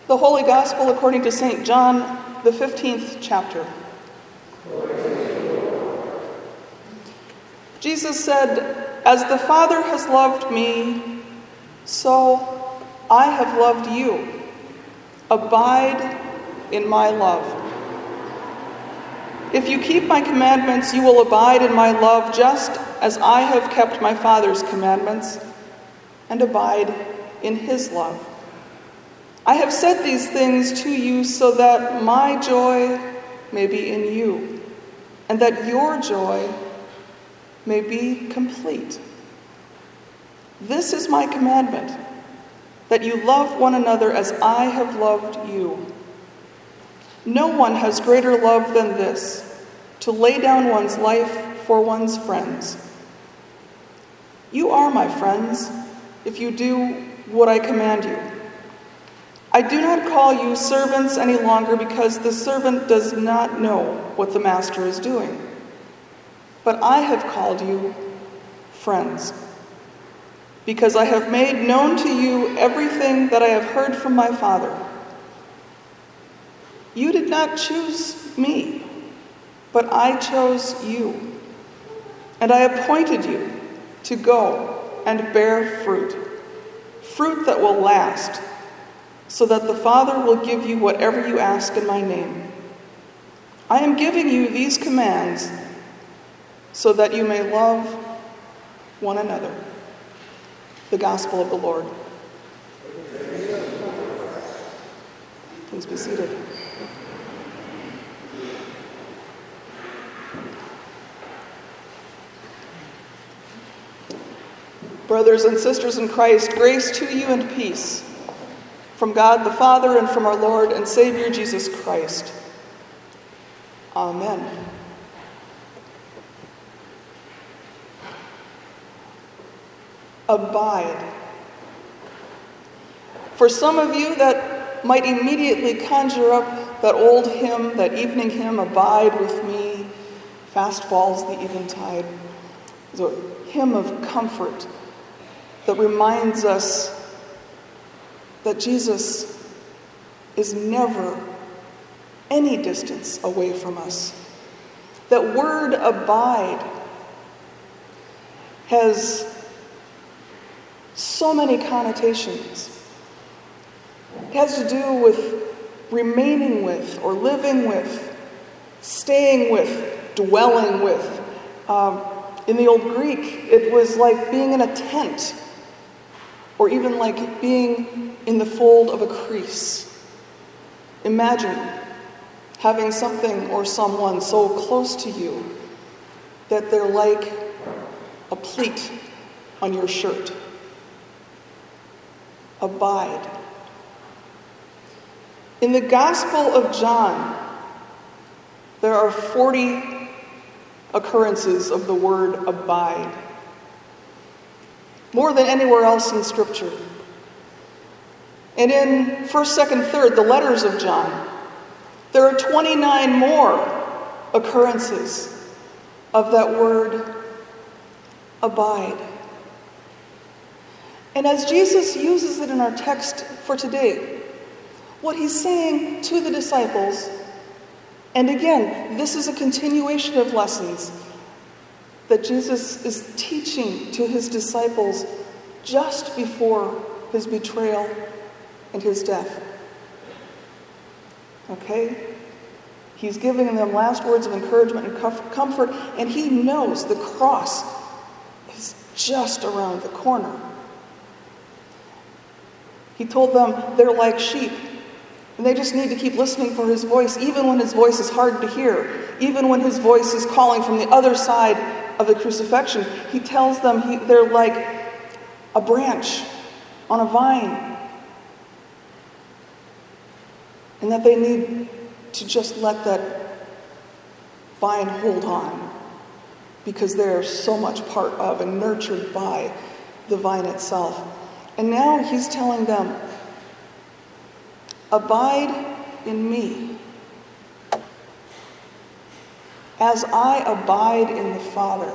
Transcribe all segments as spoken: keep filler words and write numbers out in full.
The Holy Gospel according to Saint John, the fifteenth chapter. Jesus said, "As the Father has loved me, so I have loved you. Abide in my love. If you keep my commandments, you will abide in my love, just as I have kept my Father's commandments and abide in his love. I have said these things to you so that my joy may be in you, and that your joy may be complete. This is my commandment, that you love one another as I have loved you. No one has greater love than this, to lay down one's life for one's friends. You are my friends if you do what I command you. I do not call you servants any longer, because the servant does not know what the master is doing. But I have called you friends, because I have made known to you everything that I have heard from my Father. You did not choose me, but I chose you, and I appointed you to go and bear fruit, fruit that will last, so that the Father will give you whatever you ask in my name. I am giving you these commands so that you may love one another." The Gospel of the Lord. Please be seated. Brothers and sisters in Christ, grace to you and peace from God the Father and from our Lord and Savior Jesus Christ. Amen. Abide. For some of you, that might immediately conjure up that old hymn, that evening hymn, "Abide with me, fast falls the eventide." It's a hymn of comfort that reminds us that Jesus is never any distance away from us. That word abide has so many connotations. It has to do with remaining with, or living with, staying with, dwelling with. Um, in the Old Greek, it was like being in a tent, or even like being in the fold of a crease. Imagine having something or someone so close to you that they're like a pleat on your shirt. Abide. In the Gospel of John, there are forty occurrences of the word abide. More than anywhere else in Scripture. And in first, second, third, the letters of John, there are twenty-nine more occurrences of that word abide. And as Jesus uses it in our text for today, what he's saying to the disciples, and again, this is a continuation of lessons that Jesus is teaching to his disciples just before his betrayal and his death. Okay? He's giving them last words of encouragement and comfort, and he knows the cross is just around the corner. He told them they're like sheep, and they just need to keep listening for his voice, even when his voice is hard to hear, even when his voice is calling from the other side of the crucifixion. He tells them he, they're like a branch on a vine, and that they need to just let that vine hold on, because they're so much part of and nurtured by the vine itself. And now he's telling them, abide in me, as I abide in the Father.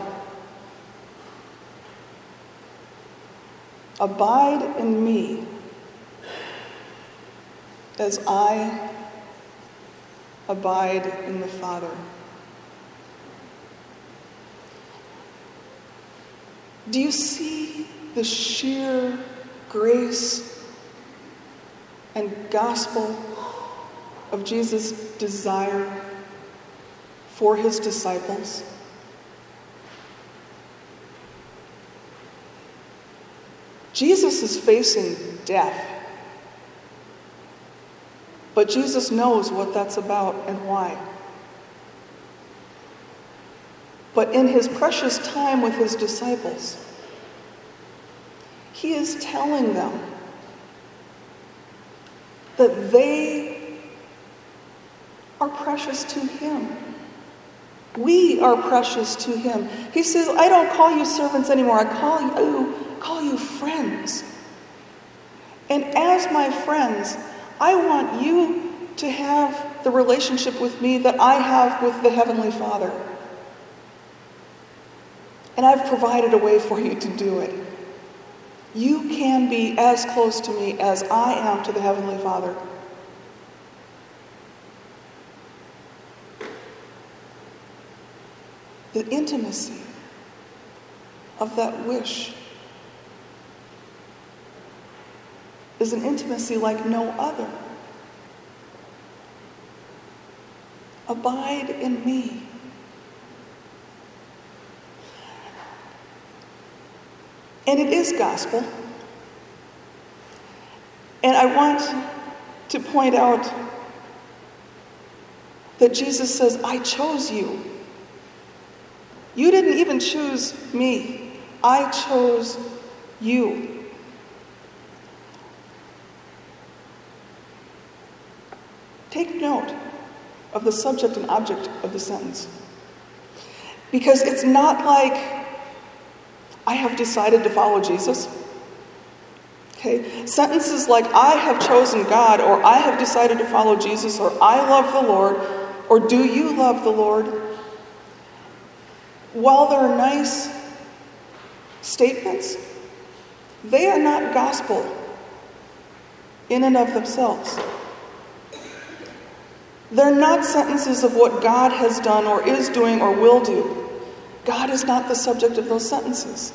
Abide in me, as I abide in the Father. Do you see the sheer grace and gospel of Jesus' desire for his disciples? Jesus is facing death, but Jesus knows what that's about and why. But in his precious time with his disciples, he is telling them that they are precious to him. We are precious to him. He says, I don't call you servants anymore. I call you, call you friends. And as my friends, I want you to have the relationship with me that I have with the Heavenly Father. And I've provided a way for you to do it. You can be as close to me as I am to the Heavenly Father. The intimacy of that wish is an intimacy like no other. Abide in me. And it is gospel. And I want to point out that Jesus says, I chose you. You didn't even choose me. I chose you. Take note of the subject and object of the sentence. Because it's not like I have decided to follow Jesus. Okay? Sentences like I have chosen God, or I have decided to follow Jesus, or I love the Lord, or do you love the Lord? While they're nice statements, they are not gospel in and of themselves. They're not sentences of what God has done or is doing or will do. God is not the subject of those sentences.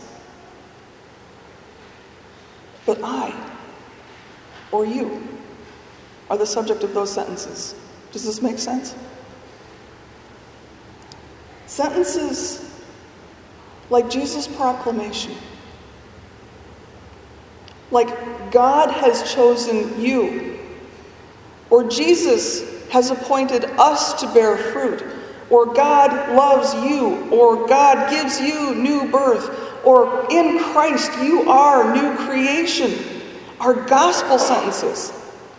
But I, or you, are the subject of those sentences. Does this make sense? Sentences like Jesus' proclamation, like God has chosen you, or Jesus has appointed us to bear fruit, or God loves you, or God gives you new birth, or in Christ you are new creation, are gospel sentences.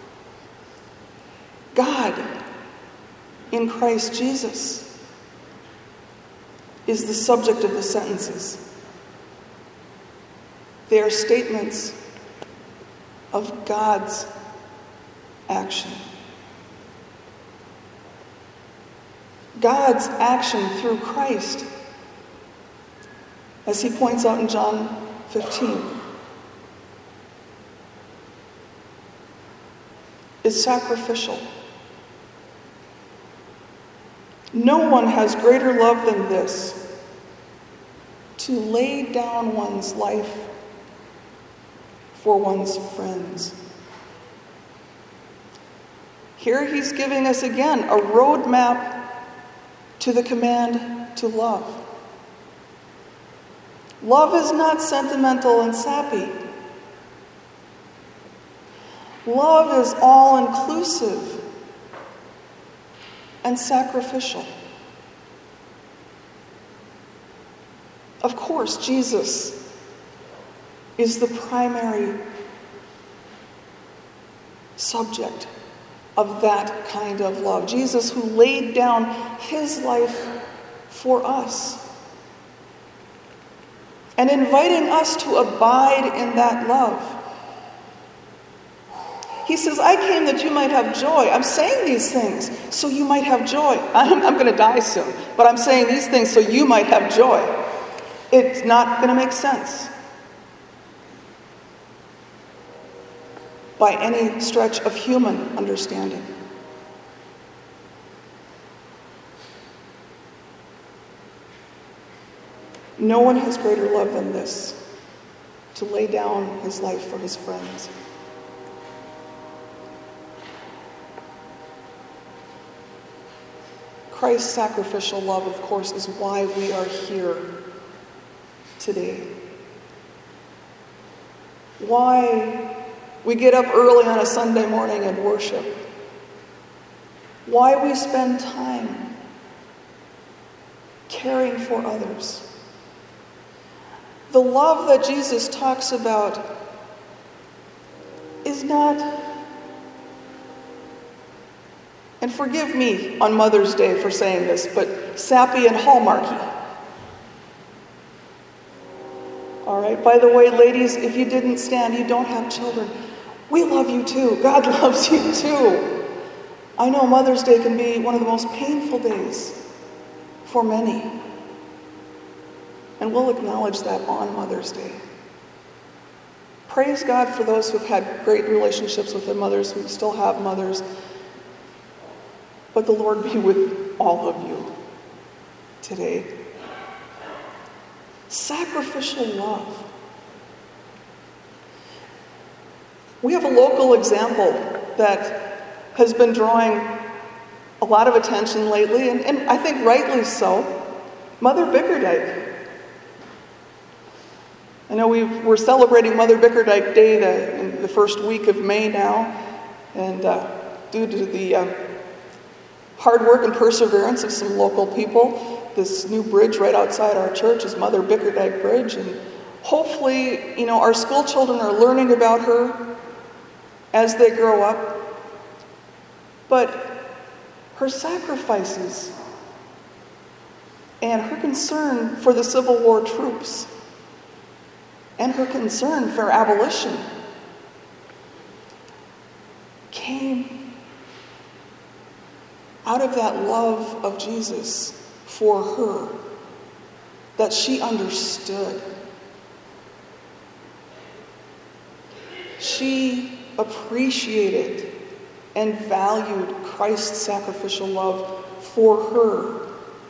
God in Christ Jesus is the subject of the sentences. They are statements of God's action. God's action through Christ, as he points out in John fifteen, is sacrificial. No one has greater love than this, to lay down one's life for one's friends. Here he's giving us again a roadmap to the command to love. Love is not sentimental and sappy. Love is all-inclusive and sacrificial. Of course, Jesus is the primary subject of that kind of love. Jesus, who laid down his life for us and inviting us to abide in that love. He says, I came that you might have joy. I'm saying these things so you might have joy. I'm, I'm going to die soon, but I'm saying these things so you might have joy. It's not going to make sense. by any stretch of human understanding. No one has greater love than this, to lay down his life for his friends. Christ's sacrificial love, of course, is why we are here today. Why we get up early on a Sunday morning and worship. Why we spend time caring for others. The love that Jesus talks about is not, and forgive me on Mother's Day for saying this, but sappy and hallmarky. All right, by the way, ladies, if you didn't stand, you don't have children. We love you too. God loves you too. I know Mother's Day can be one of the most painful days for many. And we'll acknowledge that on Mother's Day. Praise God for those who've had great relationships with their mothers, who still have mothers. But the Lord be with all of you today. Sacrificial love. We have a local example that has been drawing a lot of attention lately, and, and I think rightly so. Mother Bickerdike. I know we've, we're celebrating Mother Bickerdike Day the, in the first week of May now, and uh, due to the uh, hard work and perseverance of some local people, this new bridge right outside our church is Mother Bickerdike Bridge, and hopefully, you know, our school children are learning about her as they grow up. But her sacrifices and her concern for the Civil War troops and her concern for abolition came out of that love of Jesus for her that she understood. She appreciated and valued Christ's sacrificial love for her.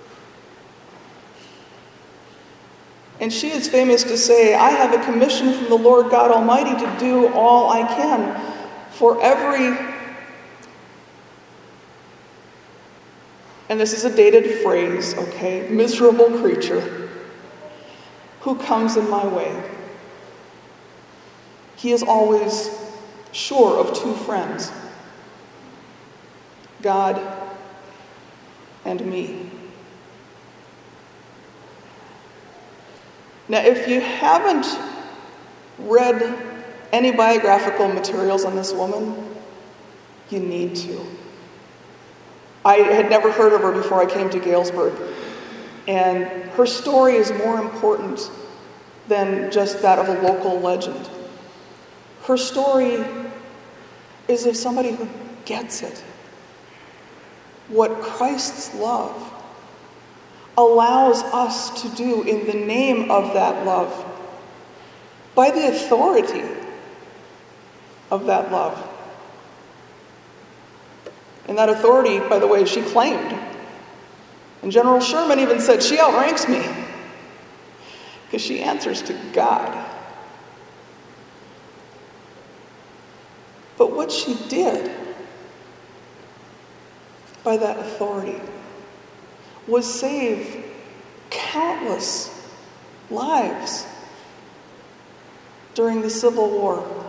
And she is famous to say, I have a commission from the Lord God Almighty to do all I can for every, and this is a dated phrase, okay, miserable creature who comes in my way. He is always sure of two friends, God and me. Now, if you haven't read any biographical materials on this woman, you need to. I had never heard of her before I came to Galesburg, and her story is more important than just that of a local legend. Her story is of somebody who gets it. What Christ's love allows us to do in the name of that love, by the authority of that love. And that authority, by the way, she claimed. And General Sherman even said, she outranks me, because she answers to God. But what she did by that authority was save countless lives during the Civil War.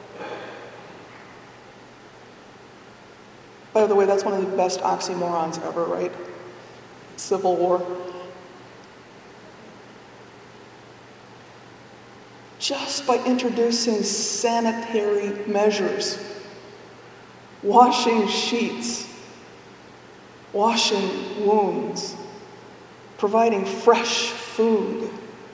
By the way, that's one of the best oxymorons ever, right? Civil War. Just by introducing sanitary measures, washing sheets, washing wounds, providing fresh food,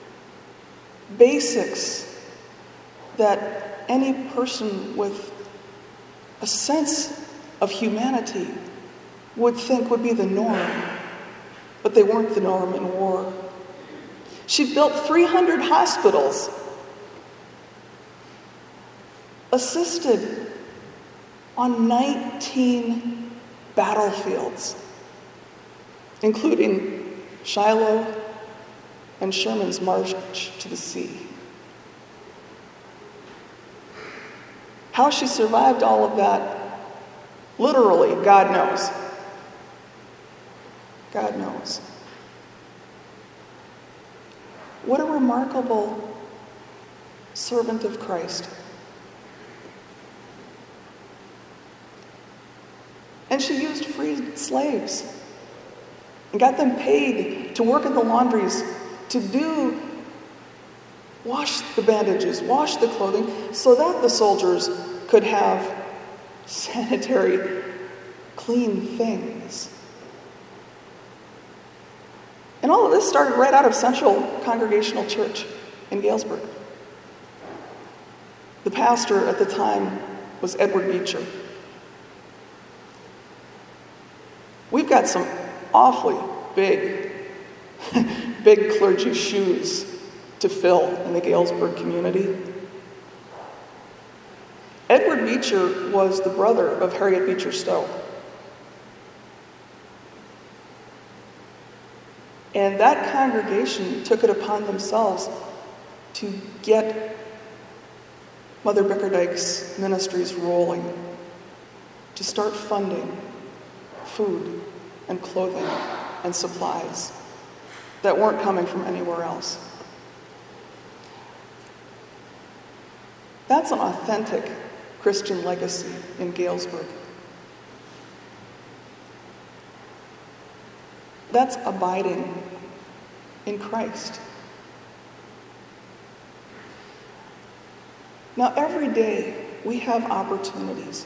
basics that any person with a sense of humanity would think would be the norm, but they weren't the norm in war. She built three hundred hospitals, assisted on nineteen battlefields, including Shiloh and Sherman's march to the sea. How she survived all of that, literally, God knows. God knows. What a remarkable servant of Christ. And she used free slaves and got them paid to work in the laundries, to do, wash the bandages, wash the clothing, so that the soldiers could have sanitary, clean things. And all of this started right out of Central Congregational Church in Galesburg. The pastor at the time was Edward Beecher. We've got some awfully big, big clergy shoes to fill in the Galesburg community. Edward Beecher was the brother of Harriet Beecher Stowe. And that congregation took it upon themselves to get Mother Bickerdike's ministries rolling, to start funding food and clothing and supplies that weren't coming from anywhere else. That's an authentic Christian legacy in Galesburg. That's abiding in Christ. Now, every day we have opportunities.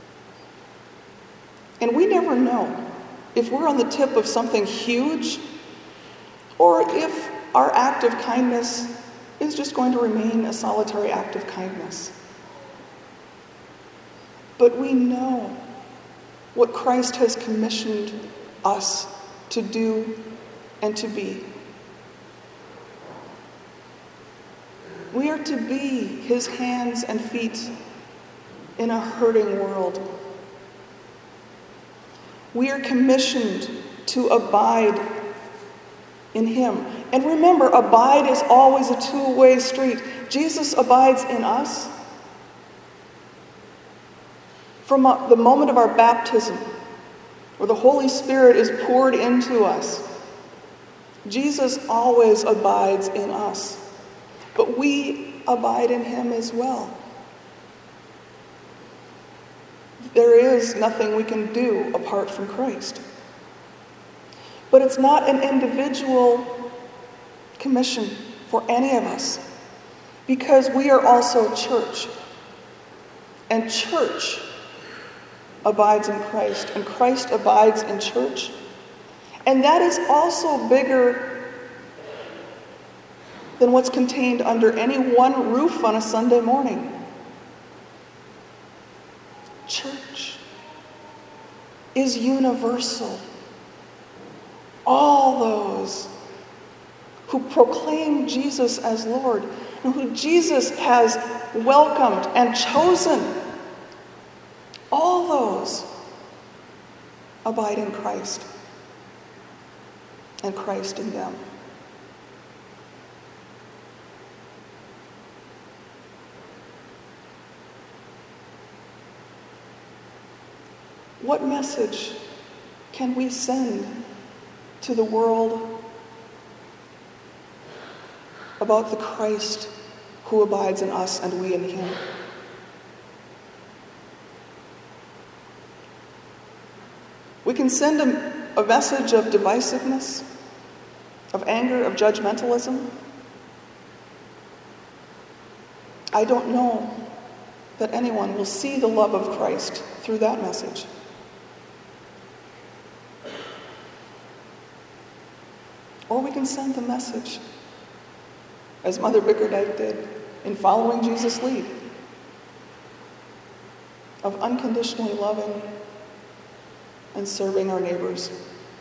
And we never know if we're on the tip of something huge or if our act of kindness is just going to remain a solitary act of kindness. But we know what Christ has commissioned us to do and to be. We are to be his hands and feet in a hurting world. We are commissioned to abide in him. And remember, abide is always a two-way street. Jesus abides in us from the moment of our baptism, where the Holy Spirit is poured into us. Jesus always abides in us, but we abide in him as well. There is nothing we can do apart from Christ. But it's not an individual commission for any of us, because we are also church. And church abides in Christ, and Christ abides in church. And that is also bigger than what's contained under any one roof on a Sunday morning. Church is universal. All those who proclaim Jesus as Lord and who Jesus has welcomed and chosen, all those abide in Christ and Christ in them. What message can we send to the world about the Christ who abides in us and we in him? We can send a, a message of divisiveness, of anger, of judgmentalism. I don't know that anyone will see the love of Christ through that message. Or we can send the message, as Mother Bickerdike did, in following Jesus' lead, of unconditionally loving and serving our neighbors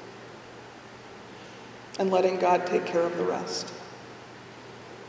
and letting God take care of the rest.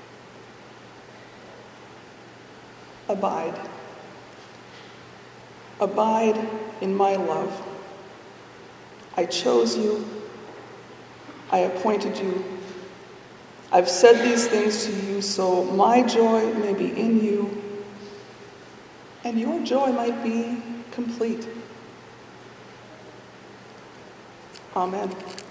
Abide. Abide in my love. I chose you. I appointed you. I've said these things to you so my joy may be in you and your joy might be complete. Amen.